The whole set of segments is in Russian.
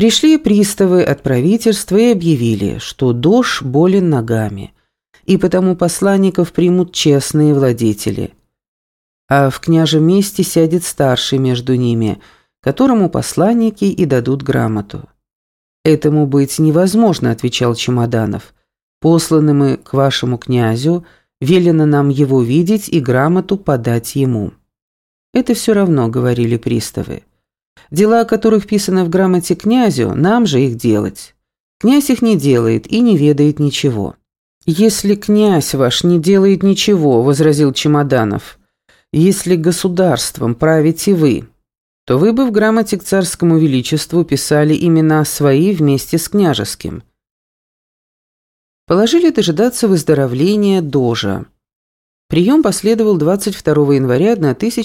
Пришли приставы от правительства и объявили, что дож болен ногами, и потому посланников примут честные владетели. А в княжем месте сядет старший между ними, которому посланники и дадут грамоту. «Этому быть невозможно», — отвечал Чемоданов. «Посланы мы к вашему князю, велено нам его видеть и грамоту подать ему». «Это все равно», — говорили приставы. «Дела, о которых писано в грамоте князю, нам же их делать. Князь их не делает и не ведает ничего». «Если князь ваш не делает ничего», — возразил Чемоданов, — «если государством правите вы, то вы бы в грамоте к царскому величеству писали имена свои вместе с княжеским». Положили дожидаться выздоровления дожа. Прием последовал 22 января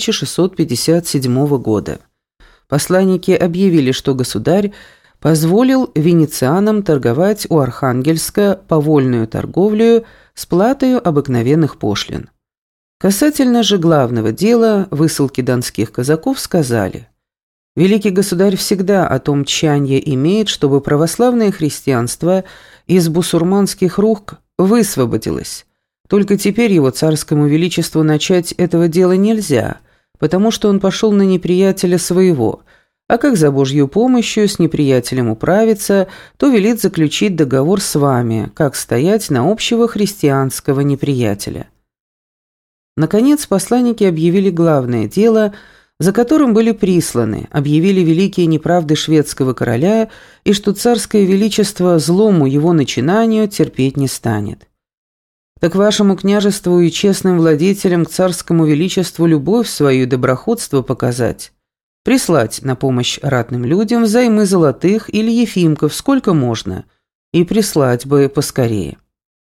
1657 года. Посланники объявили, что государь позволил венецианам торговать у Архангельска по вольную торговлю с платою обыкновенных пошлин. Касательно же главного дела, высылки донских казаков, сказали: «Великий государь всегда о том тчанье имеет, чтобы православное христианство из бусурманских рук высвободилось. Только теперь его царскому величеству начать этого дела нельзя, потому что он пошел на неприятеля своего, а как за Божью помощью с неприятелем управиться, то велит заключить договор с вами, как стоять на общего христианского неприятеля». Наконец, посланники объявили главное дело, за которым были присланы, объявили великие неправды шведского короля и что царское величество злому его начинанию терпеть не станет. Так вашему княжеству и честным владетелям к царскому величеству любовь свою и доброходство показать, прислать на помощь ратным людям взаймы золотых или ефимков сколько можно, и прислать бы поскорее.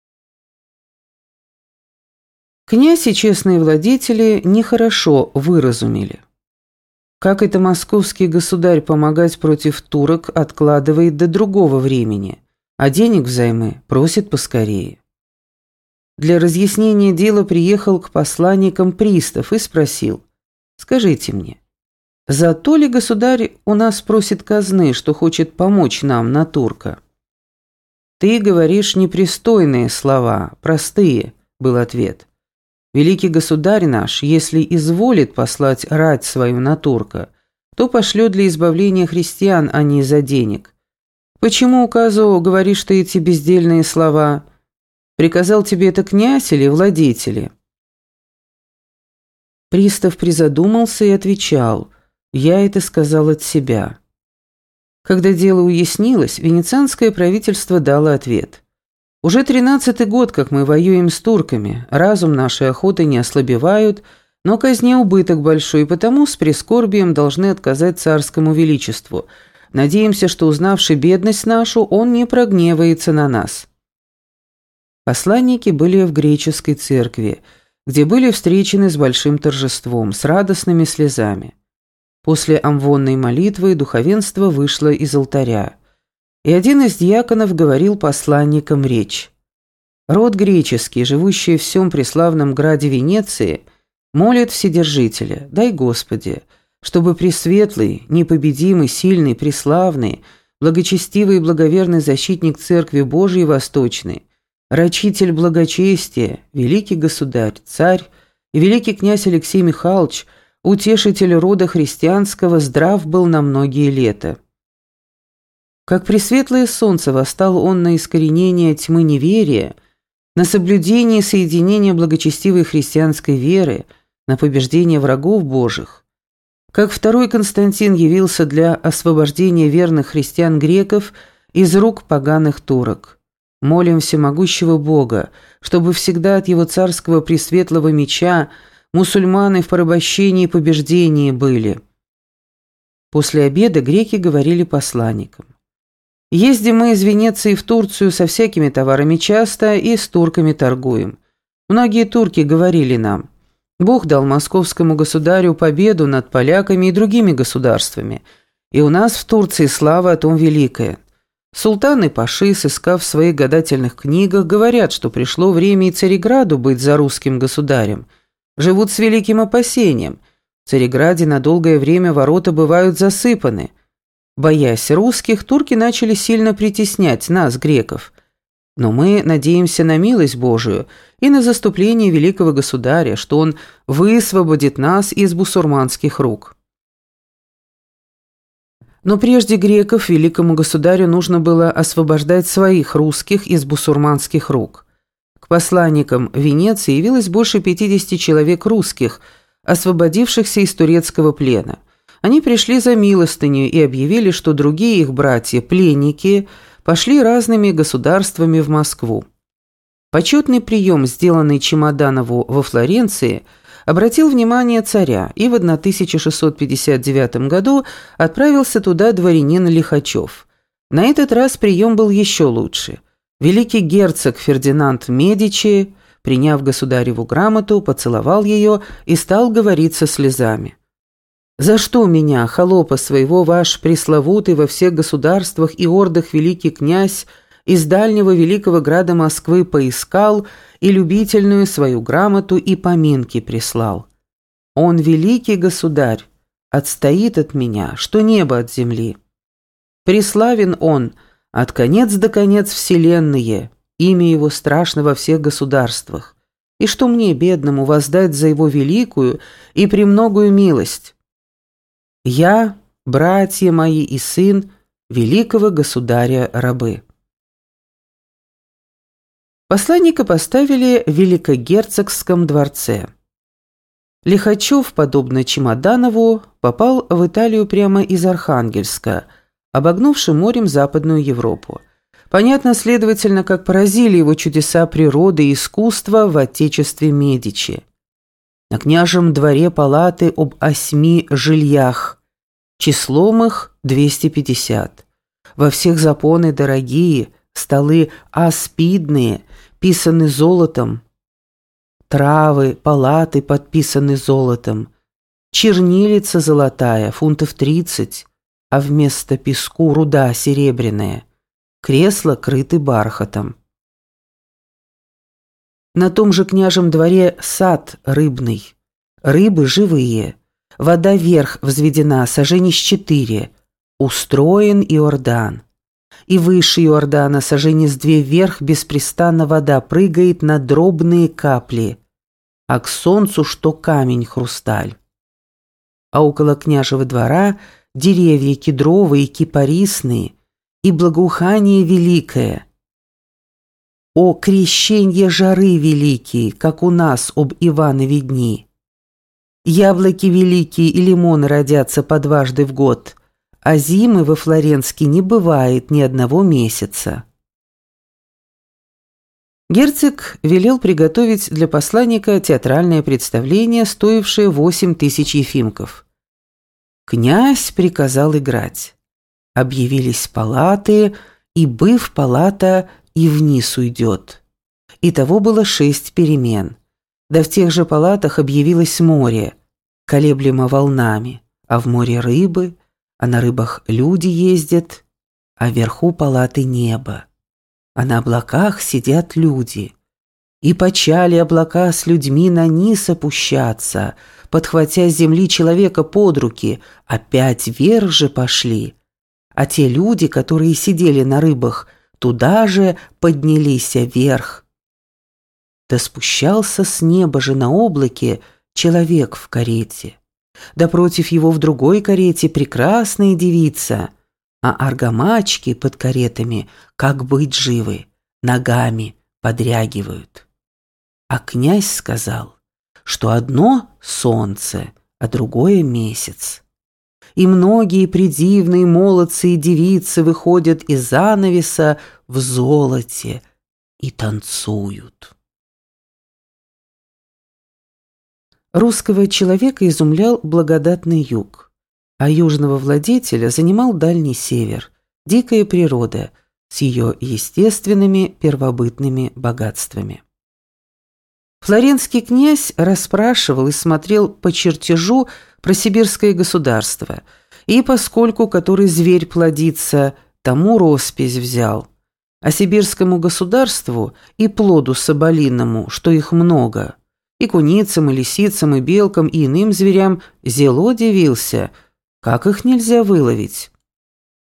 Князь и честные владетели нехорошо выразумели. Как это московский государь помогать против турок откладывает до другого времени, а денег взаймы просит поскорее. Для разъяснения дела приехал к посланникам пристав и спросил: «Скажите мне, за то ли государь у нас просит казны, что хочет помочь нам на турка?» «Ты говоришь непристойные слова, простые», — был ответ. «Великий государь наш, если изволит послать рать свою на турка, то пошлет для избавления христиан, а не из-за денег. Почему указу говоришь ты эти бездельные слова? Приказал тебе это князь или владетели?» Пристав призадумался и отвечал: «Я это сказал от себя». Когда дело уяснилось, венецианское правительство дало ответ: «Уже 13-й год, как мы воюем с турками, разум нашей охоты не ослабевают, но казне убыток большой, потому с прискорбием должны отказать царскому величеству. Надеемся, что, узнавши бедность нашу, он не прогневается на нас». Посланники были в греческой церкви, где были встречены с большим торжеством, с радостными слезами. После амвонной молитвы духовенство вышло из алтаря, и один из диаконов говорил посланникам речь. «Род греческий, живущий в всем преславном граде Венеции, молит Вседержителя: дай Господи, чтобы пресветлый, непобедимый, сильный, преславный, благочестивый и благоверный защитник Церкви Божией Восточной, рачитель благочестия, великий государь, царь и великий князь Алексей Михайлович, утешитель рода христианского, здрав был на многие лета. Как пресветлое солнце восстал он на искоренение тьмы неверия, на соблюдение соединения благочестивой христианской веры, на побеждение врагов Божьих. Как второй Константин явился для освобождения верных христиан-греков из рук поганых турок. Молим всемогущего Бога, чтобы всегда от его царского пресветлого меча мусульманы в порабощении и побеждении были». После обеда греки говорили посланникам: «Ездим мы из Венеции в Турцию со всякими товарами часто и с турками торгуем. Многие турки говорили нам: Бог дал московскому государю победу над поляками и другими государствами, и у нас в Турции слава о том великая. Султан и паши, сыскав в своих гадательных книгах, говорят, что пришло время и Цареграду быть за русским государем. Живут с великим опасением. В Цареграде на долгое время ворота бывают засыпаны. Боясь русских, турки начали сильно притеснять нас, греков. Но мы надеемся на милость Божию и на заступление великого государя, что он высвободит нас из бусурманских рук. Но прежде греков великому государю нужно было освобождать своих русских из бусурманских рук. К посланникам Венеции явилось больше 50 человек русских, освободившихся из турецкого плена. Они пришли за милостыню и объявили, что другие их братья, пленники, пошли разными государствами в Москву. Почетный прием, сделанный Чемоданову во Флоренции, обратил внимание царя, и в 1659 году отправился туда дворянин Лихачев. На этот раз прием был еще лучше. Великий герцог Фердинанд Медичи, приняв государеву грамоту, поцеловал ее и стал говорить со слезами. «За что меня, холопа своего, ваш пресловутый во всех государствах и ордах великий князь из дальнего великого града Москвы поискал и любительную свою грамоту и поминки прислал? Он, великий государь, отстоит от меня, что небо от земли. Преславен он от конец до конец вселенные, имя его страшно во всех государствах. И что мне, бедному, воздать за его великую и премногую милость? Я, братья мои и сын великого государя рабы». Посланника поставили в Великогерцогском дворце. Лихачев, подобно Чемоданову, попал в Италию прямо из Архангельска, обогнувши морем Западную Европу. Понятно, следовательно, как поразили его чудеса природы и искусства в отечестве Медичи. На княжем дворе палаты об 8 жильях, числом их 250. Во всех запоны дорогие, столы аспидные, писаны золотом, травы, палаты подписаны золотом, чернилица золотая, фунтов 30, а вместо песку руда серебряная, кресла крыты бархатом. На том же княжем дворе сад рыбный, рыбы живые, вода вверх взведена, саженись 4, устроен Иордан. И выше Иордана саженись 2 вверх беспрестанно вода прыгает на дробные капли, а к солнцу что камень хрусталь. А около княжего двора деревья кедровые, кипарисные, и благоухание великое. О, крещенье жары великие, как у нас об Иванове дни! Яблоки великие и лимоны родятся по дважды в год, а зимы во Флоренске не бывает ни одного месяца. Герцог велел приготовить для посланника театральное представление, стоившее 8000 ефимков. Князь приказал играть. Объявились палаты, и, быв палата, и вниз уйдет. Итого было 6 перемен. Да в тех же палатах объявилось море, колеблемо волнами, а в море рыбы, а на рыбах люди ездят, а вверху палаты небо, а на облаках сидят люди. И почали облака с людьми на низ опущаться, подхватя с земли человека под руки, опять вверх же пошли. А те люди, которые сидели на рыбах, туда же поднялись вверх. Да спущался с неба же на облаке человек в карете. Да против его в другой карете прекрасная девица, а аргамачки под каретами, как быть живы, ногами подрягивают. А князь сказал, что одно солнце, а другое месяц. И многие придивные молодцы и девицы выходят из занавеса в золоте и танцуют. Русского человека изумлял благодатный юг, а южного владетеля занимал дальний север, дикая природа с ее естественными первобытными богатствами. Флоренский князь расспрашивал и смотрел по чертежу про сибирское государство, и поскольку который зверь плодится, тому роспись взял, а сибирскому государству и плоду соболиному, что их много, и куницам, и лисицам, и белкам, и иным зверям зело дивился, как их нельзя выловить.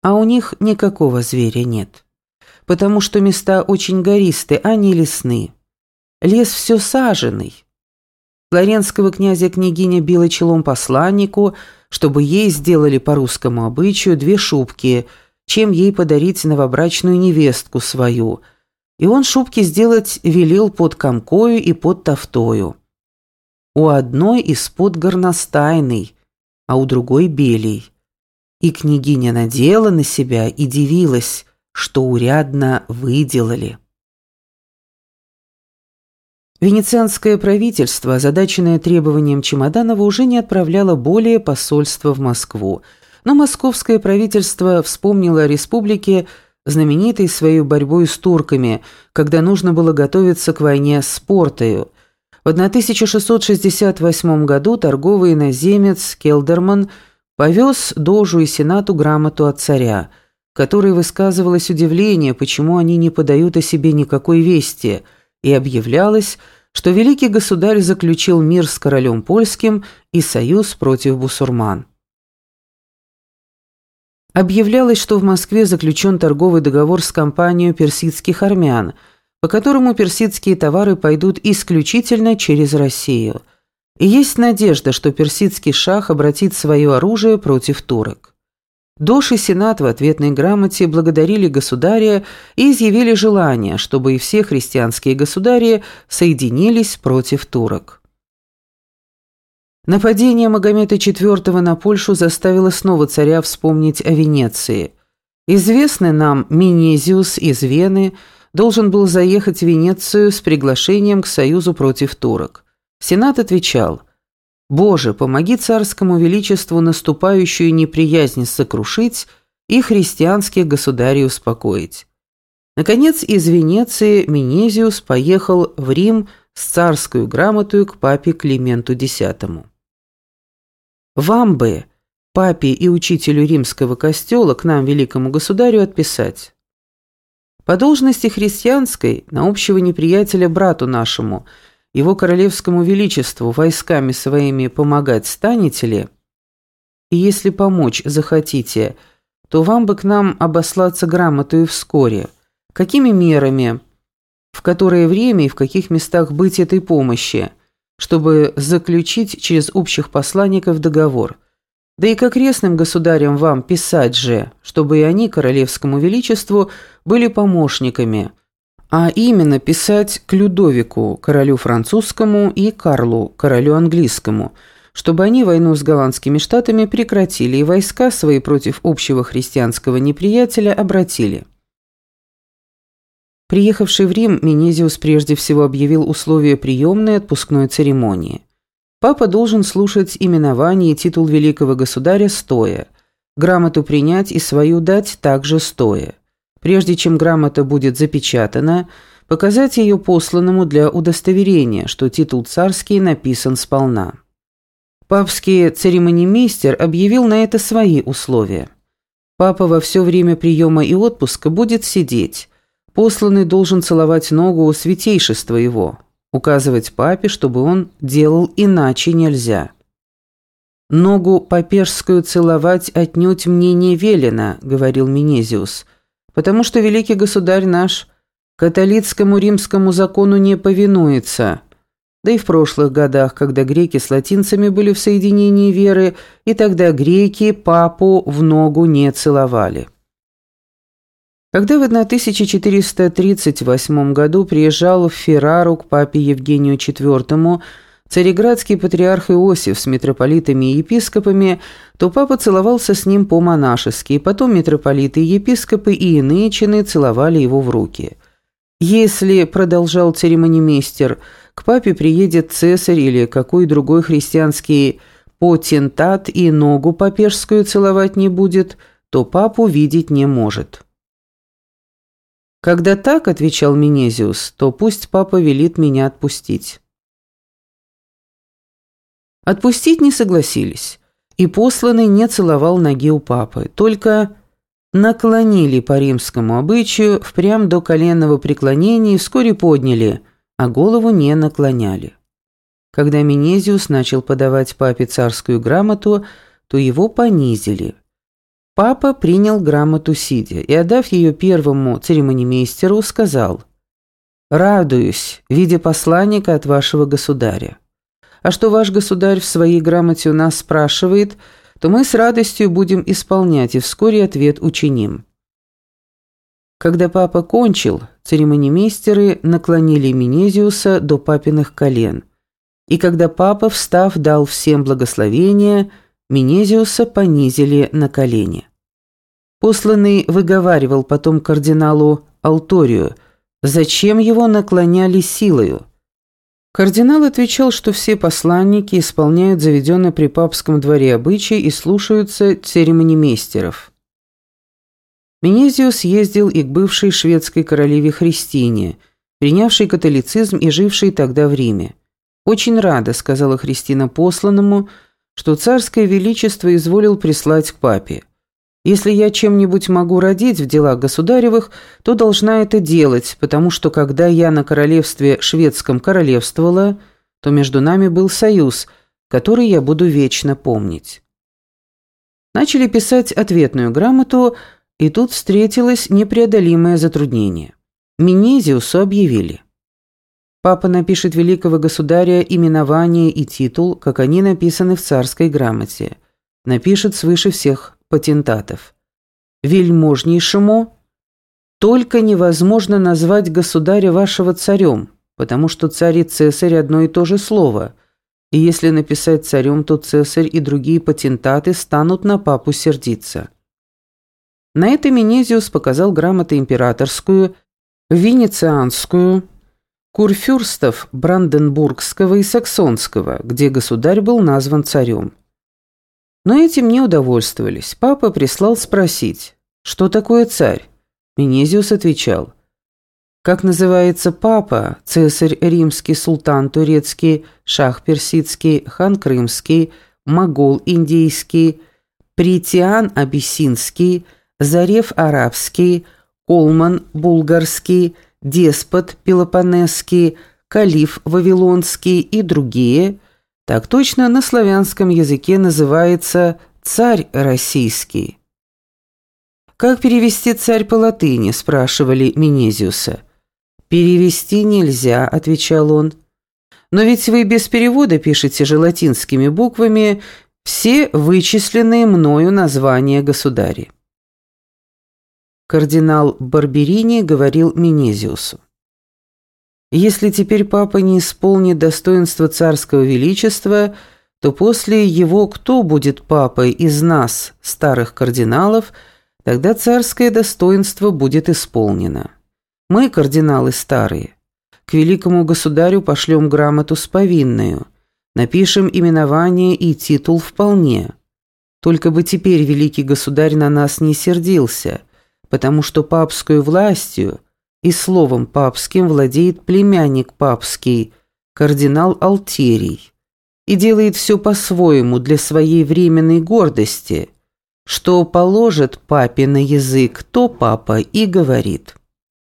А у них никакого зверя нет, потому что места очень гористые, а не лесные. Лес все саженный. Флоренского князя-княгиня била челом посланнику, чтобы ей сделали по русскому обычаю 2 шубки, чем ей подарить новобрачную невестку свою. И он шубки сделать велел под комкою и под тафтою. У одной из-под горностайной, а у другой белей. И княгиня надела на себя и дивилась, что урядно выделали. Венецианское правительство, озадаченное требованием Чемоданова, уже не отправляло более посольства в Москву, но московское правительство вспомнило о республике, знаменитой своей борьбой с турками, когда нужно было готовиться к войне с Портою. В 1668 году торговый иноземец Келдерман повез Дожу и Сенату грамоту от царя, в которой высказывалось удивление, почему они не подают о себе никакой вести, и объявлялось, что великий государь заключил мир с королем польским и союз против бусурман. Объявлялось, что в Москве заключен торговый договор с компанией персидских армян, по которому персидские товары пойдут исключительно через Россию. И есть надежда, что персидский шах обратит свое оружие против турок. Дож и Сенат в ответной грамоте благодарили государя и изъявили желание, чтобы и все христианские государи соединились против турок. Нападение Магомета IV на Польшу заставило снова царя вспомнить о Венеции. Известный нам Менезиус из Вены должен был заехать в Венецию с приглашением к союзу против турок. Сенат отвечал: «Боже, помоги царскому величеству наступающую неприязнь сокрушить и христианских государей успокоить». Наконец, из Венеции Менезиус поехал в Рим с царскую грамотою к папе Клименту X. «Вам бы, папе и учителю римского костела, к нам, великому государю, отписать. По должности христианской на общего неприятеля брату нашему, его королевскому величеству, войсками своими помогать станете ли? И если помочь захотите, то вам бы к нам обослаться грамотою вскоре. Какими мерами, в которое время и в каких местах быть этой помощи, чтобы заключить через общих посланников договор? Да и к окрестным государям вам писать же, чтобы и они королевскому величеству были помощниками, а именно писать к Людовику, королю французскому, и Карлу, королю английскому, чтобы они войну с голландскими штатами прекратили и войска свои против общего христианского неприятеля обратили». Приехавший в Рим, Менезиус прежде всего объявил условия приемной отпускной церемонии. Папа должен слушать именование и титул великого государя стоя, грамоту принять и свою дать также стоя. Прежде чем грамота будет запечатана, показать ее посланному для удостоверения, что титул царский написан сполна. Папский церемонимейстер объявил на это свои условия. Папа во все время приема и отпуска будет сидеть. Посланный должен целовать ногу у святейшества его, указывать папе, чтобы он делал иначе нельзя. «Ногу папежскую целовать отнюдь мне не велено», — говорил Менезиус, «потому что великий государь наш католицкому римскому закону не повинуется». Да и в прошлых годах, когда греки с латинцами были в соединении веры, и тогда греки папу в ногу не целовали. Когда в 1438 году приезжал в Феррару к папе Евгению IV цареградский патриарх Иосиф с митрополитами и епископами, то папа целовался с ним по-монашески, и потом митрополиты и епископы и иные чины целовали его в руки. Если, продолжал церемонимейстер, к папе приедет цесарь или какой другой христианский потентат и ногу папежскую целовать не будет, то папу видеть не может. «Когда так, — отвечал Менезиус, — то пусть папа велит меня отпустить». Отпустить не согласились, и посланный не целовал ноги у папы, только наклонили по римскому обычаю впрямь до коленного преклонения и вскоре подняли, а голову не наклоняли. Когда Менезиус начал подавать папе царскую грамоту, то его понизили. Папа принял грамоту сидя и, отдав ее первому церемонимейстеру, сказал: «Радуюсь, видя посланника от вашего государя. А что ваш государь в своей грамоте у нас спрашивает, то мы с радостью будем исполнять и вскоре ответ учиним». Когда папа кончил, церемонимейстеры наклонили Менезиуса до папиных колен, и когда папа, встав, дал всем благословение, Менезиуса понизили на колени. Посланный выговаривал потом кардиналу Алторию, зачем его наклоняли силою. Кардинал отвечал, что все посланники исполняют заведенный при папском дворе обычай и слушаются церемонимейстеров. Менезиус ездил и к бывшей шведской королеве Христине, принявшей католицизм и жившей тогда в Риме. «Очень рада», — сказала Христина посланному, что царское величество изволил прислать к папе. «Если я чем-нибудь могу родить в делах государевых, то должна это делать, потому что когда я на королевстве шведском королевствовала, то между нами был союз, который я буду вечно помнить». Начали писать ответную грамоту, и тут встретилось непреодолимое затруднение. Менезиусу объявили: папа напишет великого государя именование и титул, как они написаны в царской грамоте. Напишет свыше всех патентатов. Вельможнейшему только невозможно назвать государя вашего царем, потому что царь и цесарь одно и то же слово, и если написать царем, то цесарь и другие патентаты станут на папу сердиться. На это Менезиус показал грамоты императорскую, венецианскую, курфюрстов Бранденбургского и Саксонского, где государь был назван царем. Но этим не удовольствовались. Папа прислал спросить, что такое царь. Менезиус отвечал: как называется папа, цесарь римский, султан турецкий, шах персидский, хан крымский, могол индийский, претиан абиссинский, зарев арабский, колман булгарский, деспот пелопоннесский, калиф вавилонский и другие, так точно на славянском языке называется царь российский. «Как перевести царь по латыни?» – спрашивали Менезиуса. «Перевести нельзя», – отвечал он. «Но ведь вы без перевода пишете же латинскими буквами все вычисленные мною названия государей». Кардинал Барберини говорил Менезиусу: «Если теперь папа не исполнит достоинства царского величества, то после его кто будет папой из нас, старых кардиналов, тогда царское достоинство будет исполнено. Мы, кардиналы старые, к великому государю пошлем грамоту с повинною, напишем именование и титул вполне. Только бы теперь великий государь на нас не сердился, потому что папскую властью и словом папским владеет племянник папский, кардинал Алтерий, и делает все по-своему для своей временной гордости, что положит папе на язык, то папа и говорит».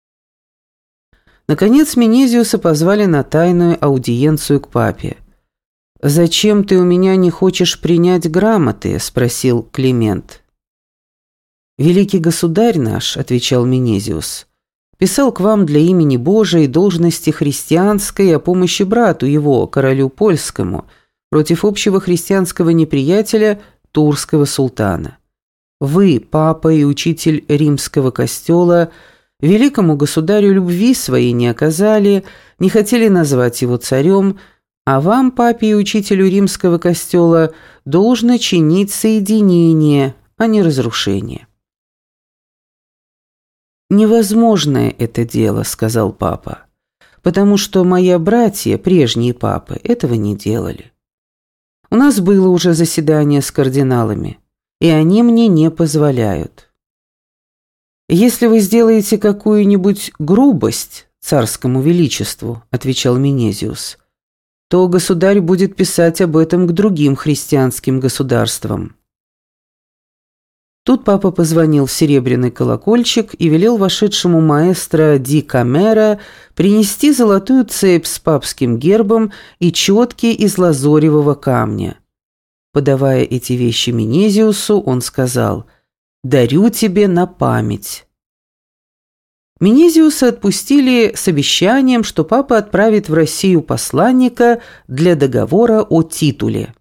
Наконец Менезиуса позвали на тайную аудиенцию к папе. «Зачем ты у меня не хочешь принять грамоты?» – спросил Климент. «Великий государь наш», – отвечал Менезиус, – «писал к вам для имени Божией должности христианской о помощи брату его, королю польскому, против общего христианского неприятеля турского султана. Вы, папа и учитель римского костела, великому государю любви своей не оказали, не хотели назвать его царем, а вам, папе и учителю римского костела, должно чинить соединение, а не разрушение». «Невозможное это дело», — сказал папа, «потому что мои братья, прежние папы, этого не делали. У нас было уже заседание с кардиналами, и они мне не позволяют. Если вы сделаете какую-нибудь грубость царскому величеству, — отвечал Менезиус, — то государь будет писать об этом к другим христианским государствам». Тут папа позвонил в серебряный колокольчик и велел вошедшему маэстро Ди Камера принести золотую цепь с папским гербом и четки из лазоревого камня. Подавая эти вещи Менезиусу, он сказал: Дарю тебе на память». Менезиуса отпустили с обещанием, что папа отправит в Россию посланника для договора о титуле.